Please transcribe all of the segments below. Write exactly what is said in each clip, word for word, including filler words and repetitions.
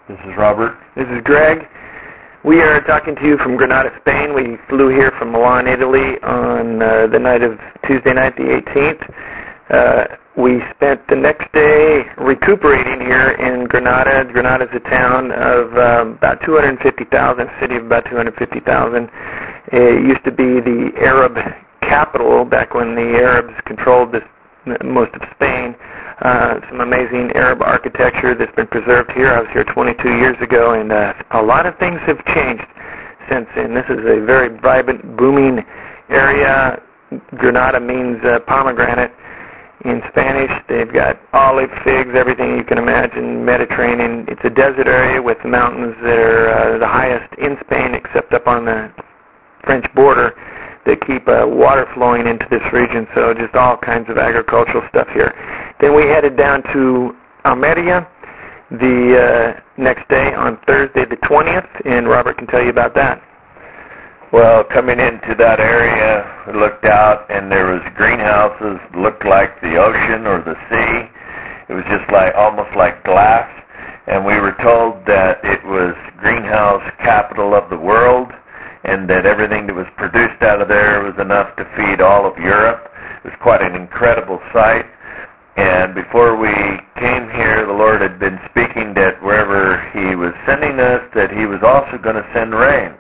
This is Robert. This is Greg. We are talking to you from Granada, Spain. We flew here from Milan, Italy on uh, the night of Tuesday night, the eighteenth. Uh, we spent the next day recuperating here in Granada. Granada is a town of um, about two hundred fifty thousand, a city of about two hundred fifty thousand. It used to be the Arab capital back when the Arabs controlled this, most of Spain. Uh, some amazing Arab architecture that's been preserved here. I was here twenty-two years ago, and uh, a lot of things have changed since then. This is a very vibrant, booming area. Granada means uh, pomegranate in Spanish. They've got olive, figs, everything you can imagine, Mediterranean. It's a desert area with mountains that are uh, the highest in Spain, except up on the French border, that keep uh, water flowing into this region, so just all kinds of agricultural stuff here. Then we headed down to Almeria the uh, next day on Thursday the twentieth, and Robert can tell you about that. Well, coming into that area, we looked out, and there was greenhouses, looked like the ocean or the sea. It was just like almost like glass, and we were told that it was greenhouse capital of the world, and that everything that was produced out of there was enough to feed all of Europe. It was quite an incredible sight. And before we came here, the Lord had been speaking that wherever He was sending us, that He was also going to send rain.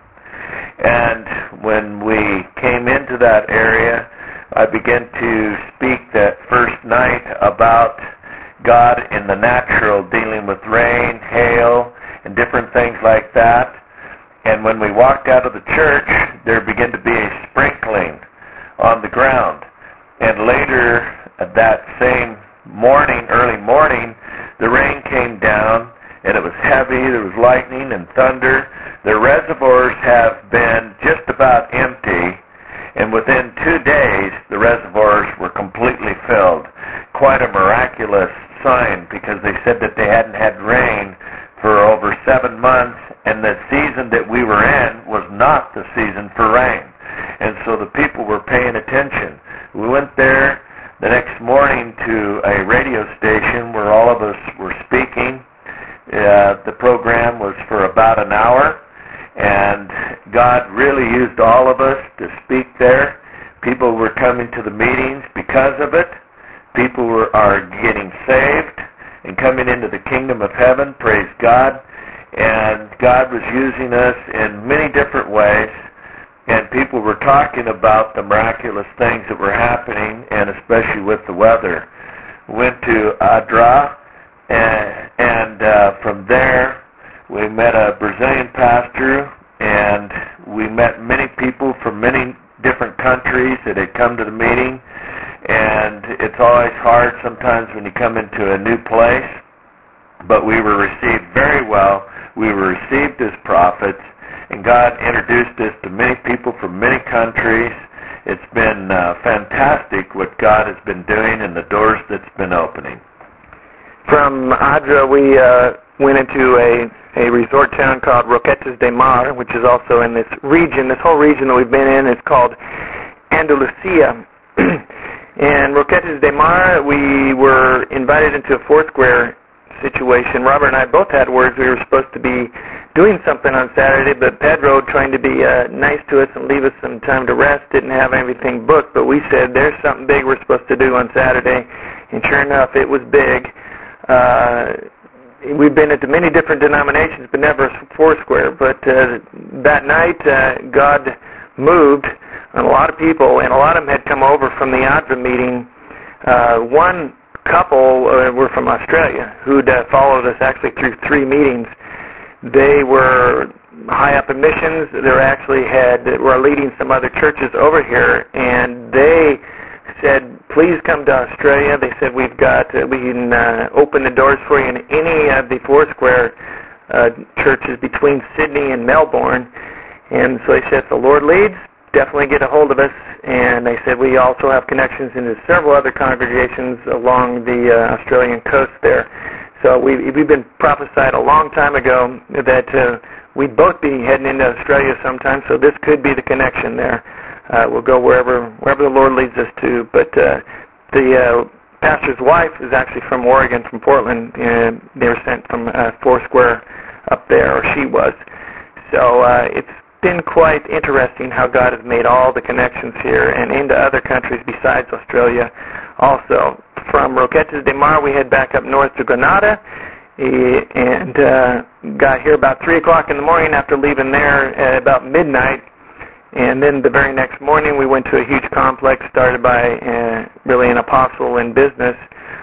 And when we came into that area, I began to speak that first night about God in the natural, dealing with rain, hail, and different things like that. And when we walked out of the church, there began to be a sprinkling on the ground. And later that same morning, early morning, the rain came down, and it was heavy. There was lightning and thunder. The reservoirs have been just about empty, and within two days, the reservoirs were completely filled. Quite a miraculous sign, because they said that they hadn't had rain for over seven months, and the season that we were in was not the season for rain. And so the people were paying attention. We went there the next morning to a radio station where all of us were speaking. Uh, the program was for about an hour, and God really used all of us to speak there. People were coming to the meetings because of it. People were are getting saved and coming into the kingdom of heaven, praise God. And God was using us in many different ways, and people were talking about the miraculous things that were happening, and especially with the weather. We went to Adra, and, and uh, from there we met a Brazilian pastor, and we met many people from many different countries that had come to the meeting. And it's always hard sometimes when you come into a new place, but we were received very well. We were received as prophets, and God introduced us to many people from many countries. It's been uh, fantastic what God has been doing and the doors that's been opening. From Adra, we uh, went into a, a resort town called Roquetas de Mar, which is also in this region. This whole region that we've been in is called Andalusia. And Roquetas de Mar, we were invited into a Foursquare situation. Robert and I both had words. We were supposed to be doing something on Saturday, but Pedro, trying to be uh, nice to us and leave us some time to rest, didn't have everything booked. But we said, there's something big we're supposed to do on Saturday. And sure enough, it was big. Uh, we've been into many different denominations, but never Foursquare. But uh, that night, uh, God moved on a lot of people, and a lot of them had come over from the Adra meeting. Uh, one couple uh, were from Australia who'd uh, followed us actually through three meetings. They were high up in missions. They were actually had were leading some other churches over here, and they said, please come to Australia. They said, we've got uh, we can uh, open the doors for you in any of the Foursquare uh, churches between Sydney and Melbourne. And so they said, if the Lord leads, definitely get a hold of us. And they said, we also have connections into several other congregations along the uh, Australian coast there. So we, we've been prophesied a long time ago that uh, we'd both be heading into Australia sometime, so this could be the connection there. Uh, we'll go wherever wherever the Lord leads us to. But uh, the uh, pastor's wife is actually from Oregon, from Portland, and they were sent from uh, Foursquare up there, or she was. So uh, it's been quite interesting how God has made all the connections here and into other countries besides Australia also. From Roquetas de Mar, we head back up north to Granada, and uh, got here about three o'clock in the morning after leaving there at about midnight. And then the very next morning, we went to a huge complex started by uh, really an apostle in business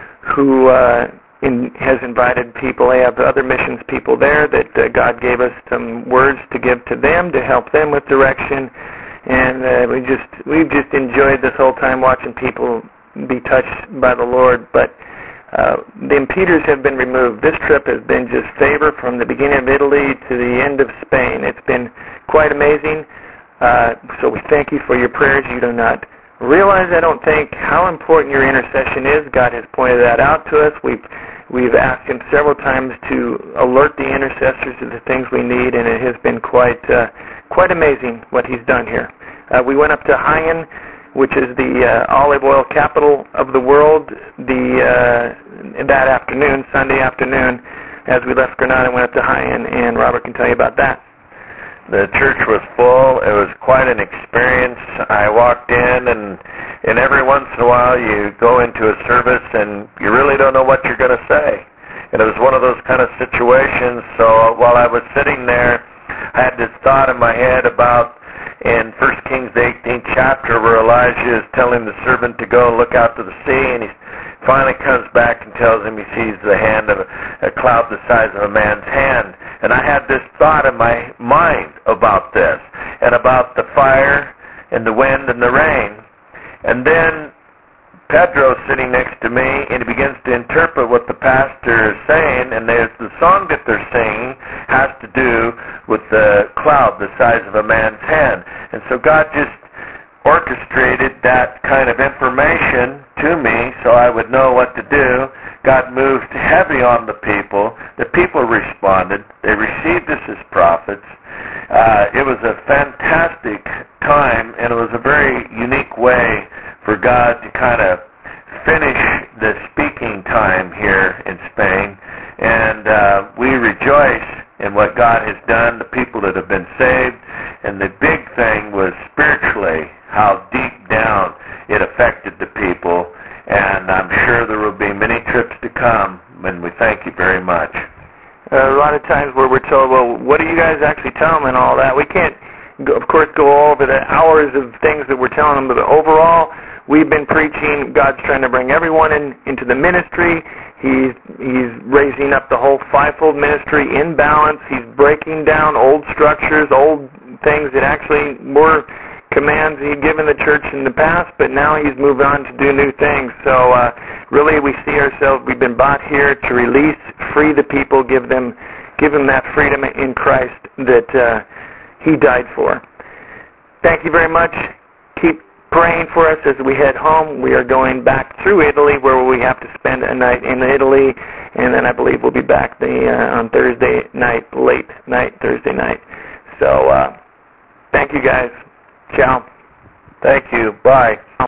who uh, in, has invited people. They have other missions people there that uh, God gave us some words to give to them to help them with direction. And uh, we just we've just enjoyed this whole time watching people be touched by the Lord. But uh, the impeders have been removed. This trip has been just favor from the beginning of Italy to the end of Spain. It's been quite amazing. Uh, so we thank you for your prayers. You do not realize, I don't think, how important your intercession is. God has pointed that out to us. We've we've asked Him several times to alert the intercessors to the things we need, and it has been quite uh, quite amazing what He's done here. Uh, we went up to Jaén, which is the uh, olive oil capital of the world, the uh, that afternoon, Sunday afternoon, as we left Granada and went up to Jaén, and Robert can tell you about that. The church was full. It was quite an experience. I walked in, and and every once in a while you go into a service and you really don't know what you're going to say. And it was one of those kind of situations. So while I was sitting there, I had this thought in my head about in First Kings, the eighteenth chapter, where Elijah is telling the servant to go and look out to the sea, and he finally comes back and tells him he sees the hand of a, a cloud the size of a man's hand. And I had this thought in my mind about this, and about the fire and the wind and the rain. And then Pedro's sitting next to me, and he begins to interpret what the pastor is saying, and there's the song that they're singing has to do with the cloud the size of a man's hand. And so God just orchestrated that kind of information to me so I would know what to do. God moved heavy on the people. The people responded. They received us as prophets. Uh, it was a fantastic time, and it was a very unique way for God to kind of finish the speaking time here in Spain. And uh, we rejoice in what God has done, the people that have been saved. And the big thing was spiritually how deep down it affected the people. And I'm sure there will be many trips to come, and we thank you very much. Uh, a lot of times where we're told, well, what do you guys actually tell them and all that? We can't, go, of course, go over the hours of things that we're telling them, but overall, we've been preaching. God's trying to bring everyone in into the ministry. He's he's raising up the whole fivefold ministry in balance. He's breaking down old structures, old things that actually were commands He'd given the church in the past, but now He's moved on to do new things. So uh, really we see ourselves, we've been bought here to release, free the people, give them give them that freedom in Christ that uh, He died for. Thank you very much. Keep praying for us as we head home. We are going back through Italy, where we have to spend a night in Italy, and then I believe we'll be back the uh, on Thursday night, late night, Thursday night. So uh, thank you guys. Ciao. Thank you. Bye.